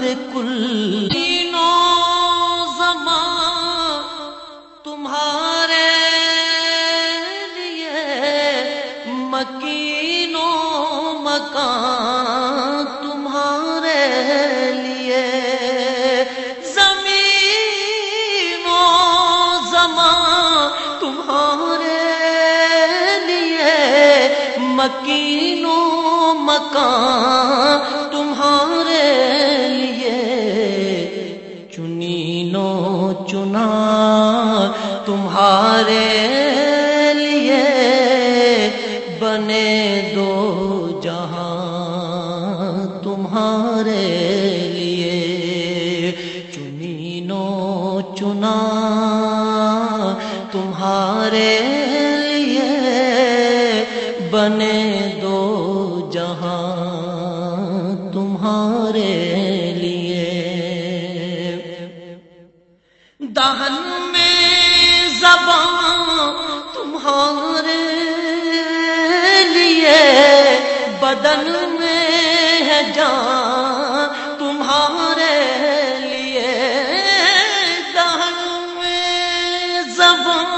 کل تمہارے لیے مکین و مکان تمہارے لیے زمین و زمان تمہارے لیے مکین و مکان تمہارے لیے چنین و چنا تمہارے لیے بنے دو جہاں تمہارے لیے چنین و چنا تمہارے لیے بنے دو جہاں تمہارے لیے دہن میں زبان تمہارے لیے بدن میں ہے جان تمہارے لیے دہن میں زبان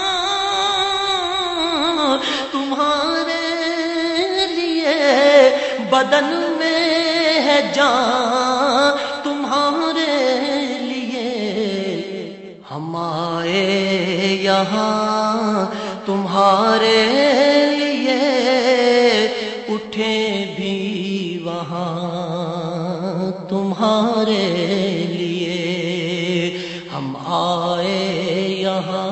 تمہارے لیے بدن میں ہے جان تمہارے لیے ہم آئے یہاں تمہارے لیے اٹھے بھی وہاں تمہارے لیے ہم آئے یہاں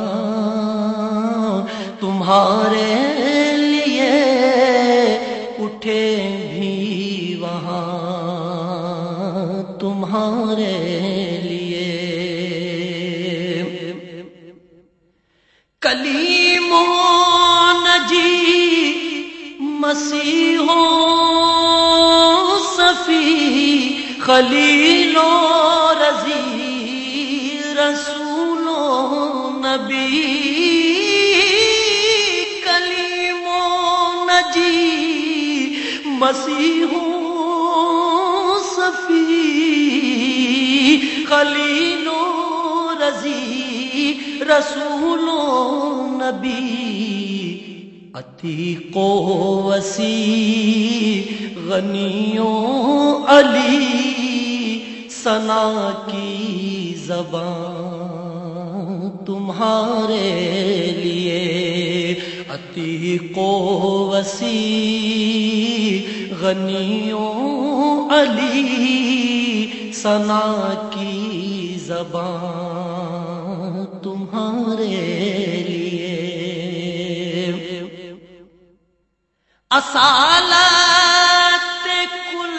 تمہارے لیے اٹھے بھی وہاں تمہارے لیے کلیم و نجی مسیح و صفی خلیل و رضی رسول و نبی کلیم و نجی مسیح و صفی خلیل و رضی رسول و نبی عتیق و وسیع غنی و علی ثنا کی زبان تمہارے لیے عتیق و وسیع غنی و علی ثنا کی زبان تمہارے لیے اصالت کل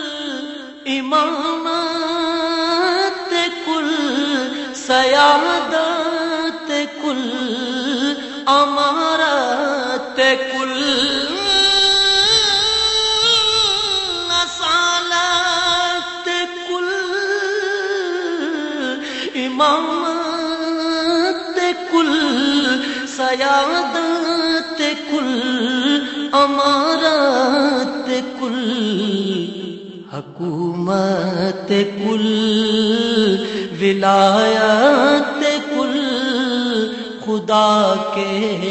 امامت کل سیادت کل امارت کل اصالت کل امامت کل سیادت کل امارت کل حکومت کل ولایت کل خدا کے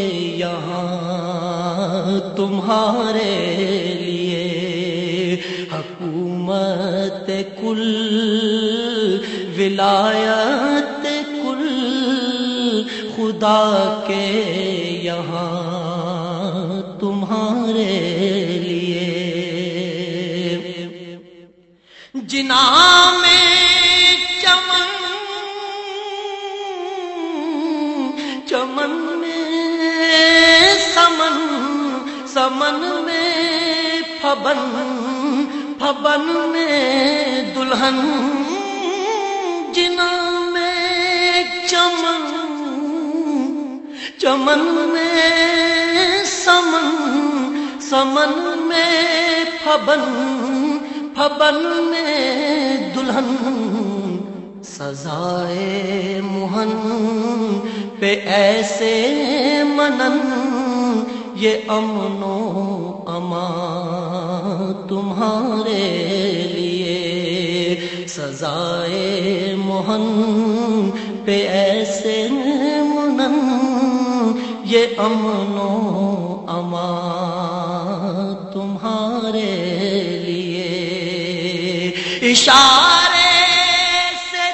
یہاں تمہارے لیے حکومت کل ولایت کل خدا کے یہاں تمہارے لیے جنا میں چمن چمن میں سمن سمن میں پھبن پھبن میں دلہن جنا میں چمن چمن میں سمن سمن میں پھبن پھبن میں دلہن سزائے مہن پہ ایسے منن یہ امن و امان تمہارے لیے سزائے مہن پہ ایسے منن، یہ امن و امان تمہارے لیے۔ اشارے سے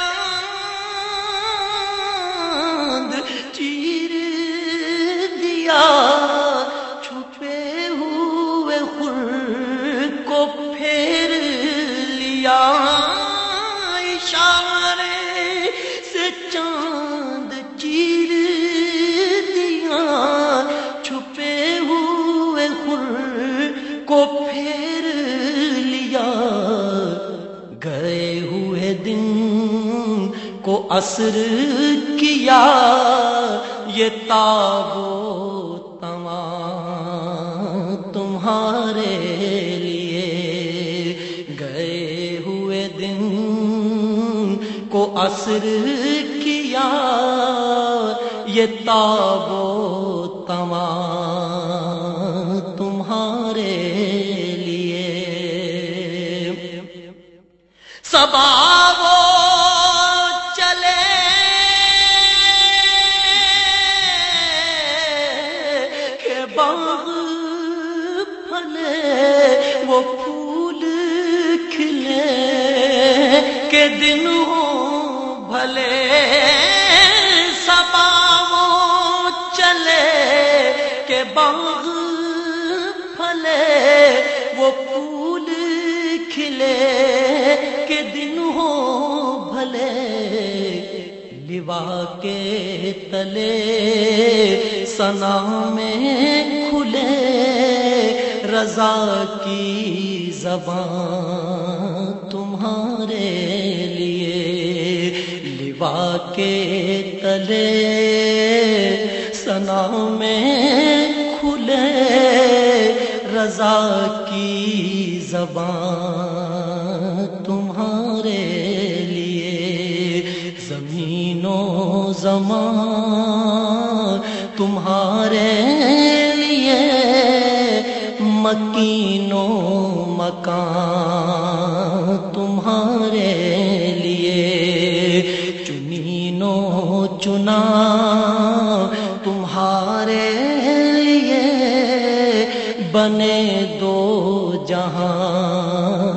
چاند چیر دیا، چھپے ہوئے خور کو پھیر لیا۔ اشارے سے چاند چیر دیا، چھپے ہوئے خور کو پھیر لیا۔ گئے ہوئے دن کو عصر کیا، یہ تاب و تمام تمہارے لیے۔ گئے ہوئے دن کو عصر کیا، یہ تاب و تمام تمہارے لیے۔ صبا وہ چلے کہ باغ پھلے، وہ پھول کھلے کہ دن ہو بھلے۔ صبا وہ چلے کہ باغ پھلے، وہ پھول کھلے کہ دن ہو بھلے۔ لوا کے تلے ثنا میں کھلے، رضا کی زبان تمہارے لیے۔ لوا کے تلے ثنا میں کھلے، رضا کی زبان تمہارے لیے۔ زمین و زمان تمہارے لیے، مکین و مکان تمہارے لیے۔ چنین و چنا تمہارے لیے، بنے دو جہاں